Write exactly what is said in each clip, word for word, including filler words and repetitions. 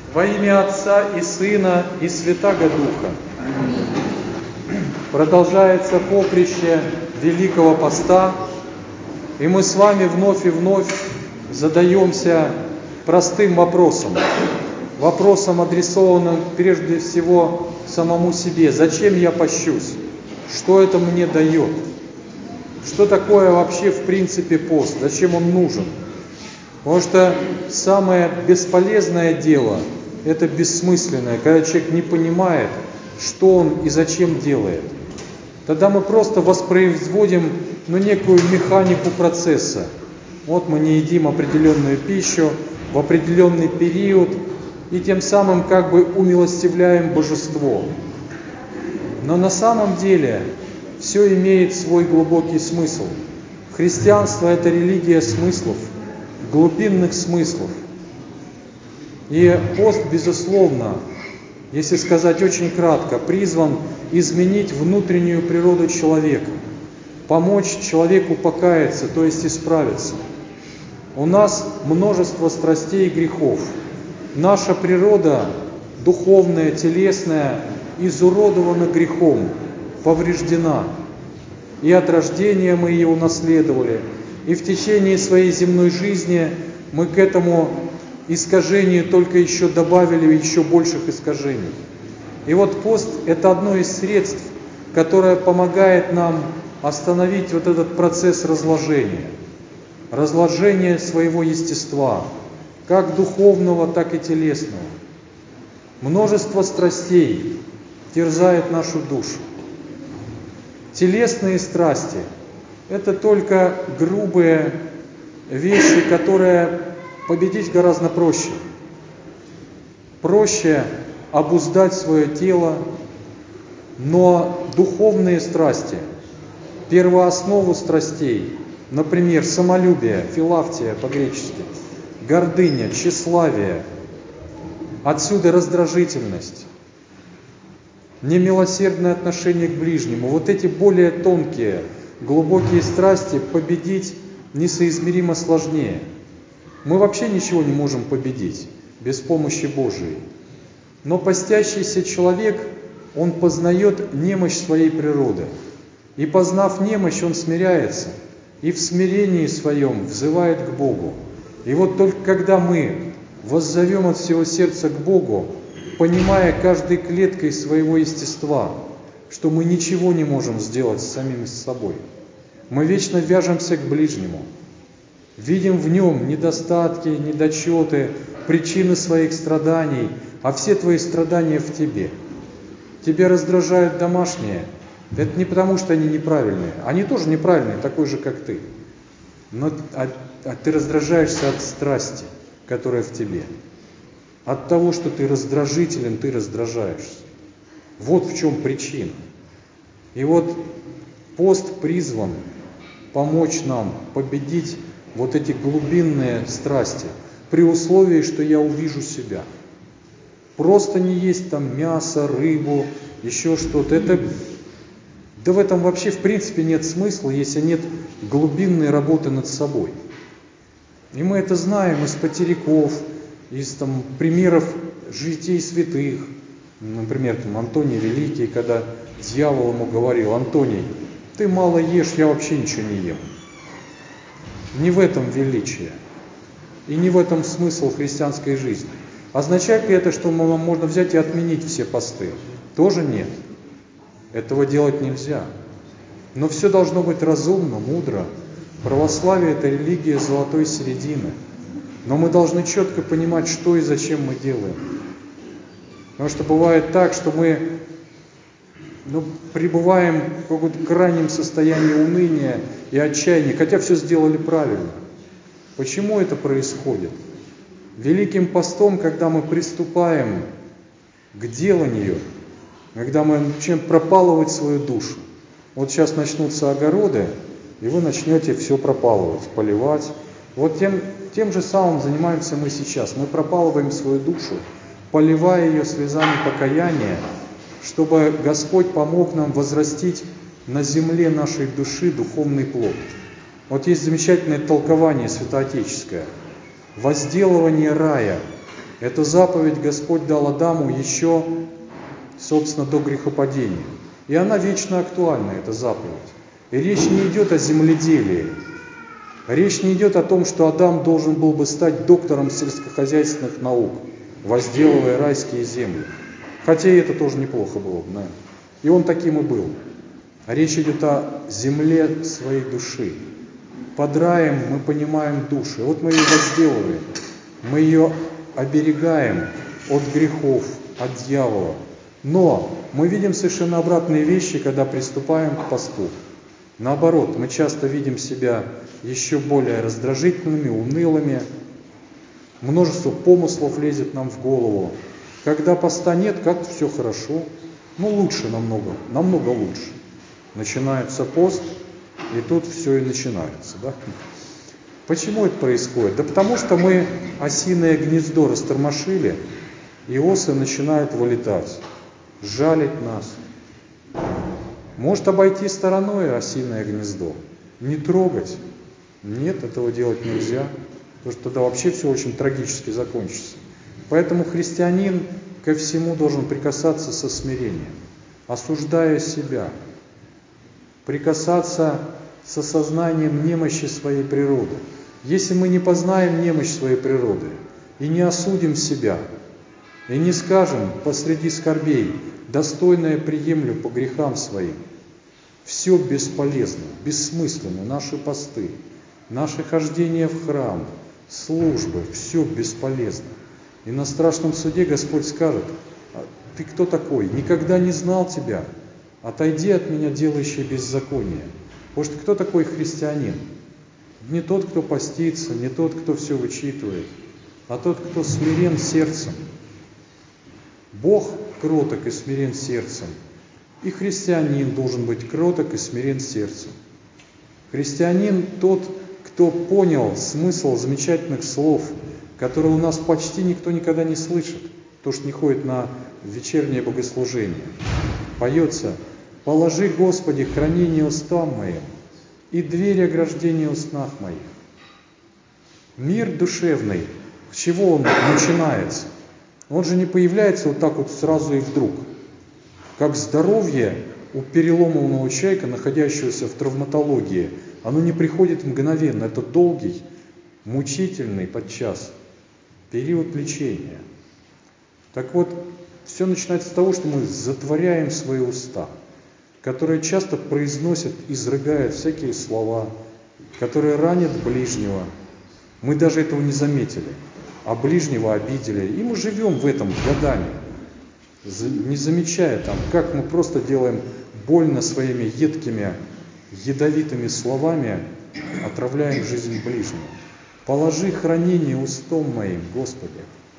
Во имя Отца и Сына и Святаго Духа. Продолжается поприще Великого Поста, и мы с вами вновь и вновь задаемся простым вопросом. Вопросом, адресованным прежде всего самому себе. Зачем я пощусь? Что это мне дает? Что такое вообще в принципе пост? Зачем он нужен? Потому что самое бесполезное дело – это бессмысленное, когда человек не понимает, что он и зачем делает. Тогда мы просто воспроизводим ну, некую механику процесса. Вот мы не едим определенную пищу в определенный период, и тем самым как бы умилостивляем божество. Но на самом деле все имеет свой глубокий смысл. Христианство – это религия смыслов, глубинных смыслов. И пост, безусловно, если сказать очень кратко, призван изменить внутреннюю природу человека, помочь человеку покаяться, то есть исправиться. У нас множество страстей и грехов. Наша природа, духовная, телесная, изуродована грехом, повреждена. И от рождения мы ее унаследовали, и в течение своей земной жизни мы к этому искажению только еще добавили еще больших искажений. И вот пост – это одно из средств, которое помогает нам остановить вот этот процесс разложения. Разложения своего естества, как духовного, так и телесного. Множество страстей терзает нашу душу. Телесные страсти – это только грубые вещи, которые победить гораздо проще. Проще обуздать свое тело, но духовные страсти, первооснову страстей, например, самолюбие, филавтия по-гречески, гордыня, тщеславие, отсюда раздражительность, немилосердное отношение к ближнему. Вот эти более тонкие, глубокие страсти победить несоизмеримо сложнее. Мы вообще ничего не можем победить без помощи Божией. Но постящийся человек, он познает немощь своей природы. И познав немощь, он смиряется. И в смирении своем взывает к Богу. И вот только когда мы воззовем от всего сердца к Богу, понимая каждой клеткой своего естества, что мы ничего не можем сделать с самим собой, мы вечно вяжемся к ближнему, видим в нем недостатки, недочеты, причины своих страданий, а все твои страдания в тебе. Тебя раздражают домашние. Это не потому, что они неправильные. Они тоже неправильные, такой же, как ты. Но а, а ты раздражаешься от страсти, которая в тебе. От того, что ты раздражителен, ты раздражаешься. Вот в чем причина. И вот пост призван помочь нам победить вот эти глубинные страсти, при условии, что я увижу себя. Просто не есть там мясо, рыбу, еще что-то. Это, да в этом вообще в принципе нет смысла, если нет глубинной работы над собой. И мы это знаем из потеряков, из там, примеров житий святых. Например, там, Антоний Великий, когда дьявол ему говорил: Антоний, ты мало ешь, я вообще ничего не ем. Не в этом величие. И не в этом смысл христианской жизни. Означает ли это, что можно взять и отменить все посты? Тоже нет. Этого делать нельзя. Но все должно быть разумно, мудро. Православие – это религия золотой середины. Но мы должны четко понимать, что и зачем мы делаем. Потому что бывает так, что мы ну, пребываем в каком-то крайнем состоянии уныния и отчаяния, хотя все сделали правильно. Почему это происходит? Великим постом, когда мы приступаем к деланию, когда мы начинаем пропалывать свою душу. Вот сейчас начнутся огороды, и вы начнете все пропалывать, поливать. Вот тем, тем же самым занимаемся мы сейчас. Мы пропалываем свою душу, поливая ее слезами покаяния, чтобы Господь помог нам возрастить на земле нашей души духовный плод. Вот есть замечательное толкование святоотеческое. Возделывание рая Эту заповедь Господь дал Адаму еще, собственно, до грехопадения. И она вечно актуальна, эта заповедь. И речь не идет о земледелии. Речь не идет о том, что Адам должен был бы стать доктором сельскохозяйственных наук, возделывая райские земли. Хотя и это тоже неплохо было бы, наверное. И он таким и был. А речь идет о земле своей души. Под раем мы понимаем души. Вот мы ее возделываем, мы ее оберегаем от грехов, от дьявола. Но мы видим совершенно обратные вещи, когда приступаем к посту. Наоборот, мы часто видим себя еще более раздражительными, унылыми. Множество помыслов лезет нам в голову. Когда поста нет, как-то все хорошо. Ну, лучше намного, намного лучше. Начинается пост, и тут все и начинается. Да? Почему это происходит? Да потому что мы осиное гнездо растормошили, и осы начинают вылетать, жалить нас. Может обойти стороной осиное гнездо, не трогать. Нет, этого делать нельзя, потому что тогда вообще все очень трагически закончится. Поэтому христианин ко всему должен прикасаться со смирением, осуждая себя, прикасаться с осознанием немощи своей природы. Если мы не познаем немощь своей природы и не осудим себя, и не скажем посреди скорбей: достойное приемлю по грехам своим, все бесполезно, бессмысленно, наши посты, наше хождение в храм, службы, все бесполезно. И на страшном суде Господь скажет: ты кто такой? Никогда не знал тебя. Отойди от меня, делающий беззаконие. Потому что кто такой христианин? Не тот, кто постится, не тот, кто все вычитывает, а тот, кто смирен сердцем. Бог кроток и смирен сердцем. И христианин должен быть кроток и смирен сердцем. Христианин тот, кто понял смысл замечательных слов, которые у нас почти никто никогда не слышит, потому что не ходит на вечернее богослужение. Поется: «Положи, Господи, хранение устам моим и дверь ограждения уснах моих». Мир душевный, с чего он начинается? Он же не появляется вот так вот сразу и вдруг. Как здоровье у переломанного человека, находящегося в травматологии, оно не приходит мгновенно. Это долгий, мучительный подчас период лечения. Так вот, все начинается с того, что мы затворяем свои уста, которые часто произносят, изрыгают всякие слова, которые ранят ближнего. Мы даже этого не заметили, а ближнего обидели. И мы живем в этом годами, не замечая там, как мы просто делаем больно своими едкими, ядовитыми словами, отравляем жизнь ближнего. «Положи хранение устом моим, Господи».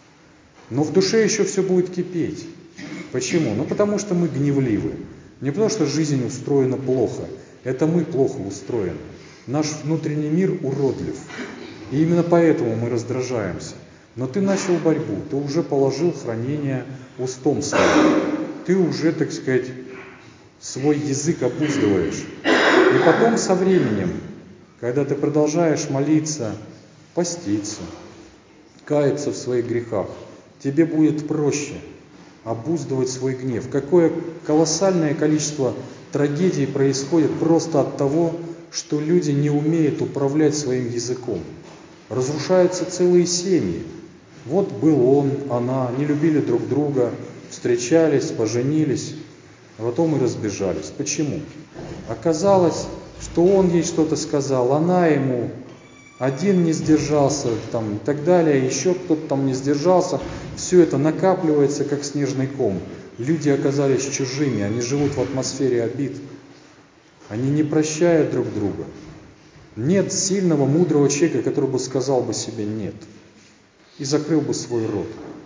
Но в душе еще все будет кипеть. Почему? Ну потому что мы гневливы. Не потому что жизнь устроена плохо. Это мы плохо устроены. Наш внутренний мир уродлив. И именно поэтому мы раздражаемся. Но ты начал борьбу, ты уже положил хранение устом своим. Ты уже, так сказать, свой язык обуздываешь. И потом со временем, когда ты продолжаешь молиться, поститься, каяться в своих грехах, тебе будет проще обуздывать свой гнев. Какое колоссальное количество трагедий происходит просто от того, что люди не умеют управлять своим языком. Разрушаются целые семьи. Вот был он, она, не любили друг друга, встречались, поженились, а потом и разбежались. Почему? Оказалось, что он ей что-то сказал, она ему, один не сдержался, там, и так далее, еще кто-то там не сдержался. Все это накапливается, как снежный ком. Люди оказались чужими, они живут в атмосфере обид. Они не прощают друг друга. Нет сильного, мудрого человека, который бы сказал бы себе «нет» и закрыл бы свой рот.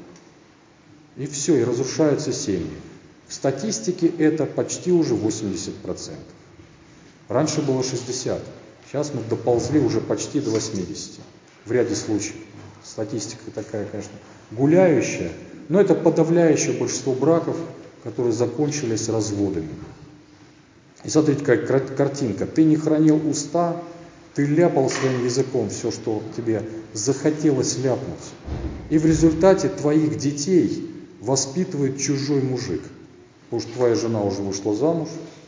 И все, и разрушаются семьи. В статистике это почти уже восемьдесят процентов. Раньше было шестьдесят процентов. Сейчас мы доползли уже почти до восьмидесяти в ряде случаев. Статистика такая, конечно, гуляющая, но это подавляющее большинство браков, которые закончились разводами. И смотрите, какая картинка. Ты не хранил уста, Ты ляпал своим языком все, что тебе захотелось ляпнуть. И в результате твоих детей воспитывает чужой мужик. Потому что твоя жена уже вышла замуж,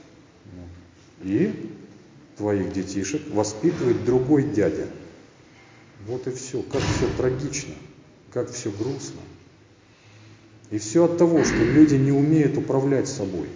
и твоих детишек воспитывает другой дядя. Вот и все. Как все трагично, как все грустно. И все от того, что люди не умеют управлять собой.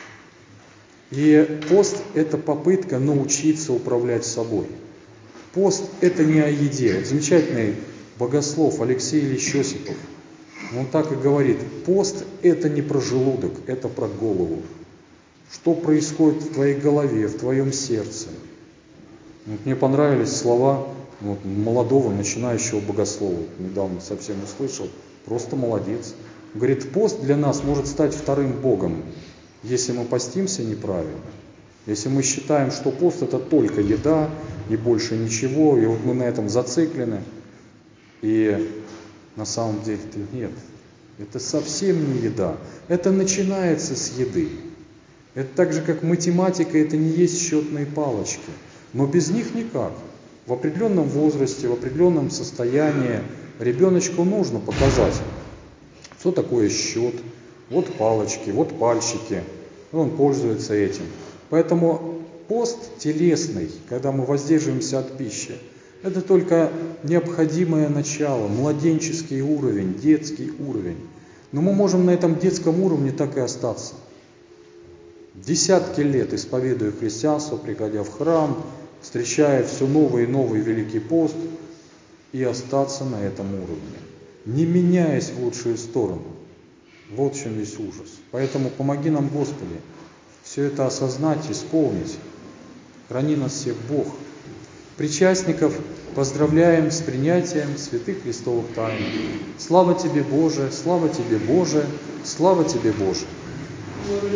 И пост – это попытка научиться управлять собой. Пост – это не о еде. Замечательный богослов Алексей Ильич Осипов, он так и говорит: пост – это не про желудок, это про голову. Что происходит в твоей голове, в твоем сердце? Вот мне понравились слова вот, молодого начинающего богослова, недавно совсем услышал, просто молодец. Говорит, пост для нас может стать вторым Богом, если мы постимся неправильно. Если мы считаем, что пост это только еда и больше ничего, и вот мы на этом зациклены, и на самом деле нет, это совсем не еда, это начинается с еды. Это так же, как математика, это не есть счетные палочки, но без них никак. В определенном возрасте, в определенном состоянии ребеночку нужно показать, что такое счет, вот палочки, вот пальчики, он пользуется этим. Поэтому пост телесный, когда мы воздерживаемся от пищи, это только необходимое начало, младенческий уровень, детский уровень. Но мы можем на этом детском уровне так и остаться. Десятки лет исповедуя христианство, приходя в храм, встречая все новый и новый Великий пост, и остаться на этом уровне, не меняясь в лучшую сторону. Вот в чем весь ужас. Поэтому помоги нам, Господи, все это осознать, исполнить. Храни нас всех Бог. Причастников поздравляем с принятием святых Христовых тайн. Слава Тебе, Боже, слава Тебе, Боже, слава Тебе, Боже.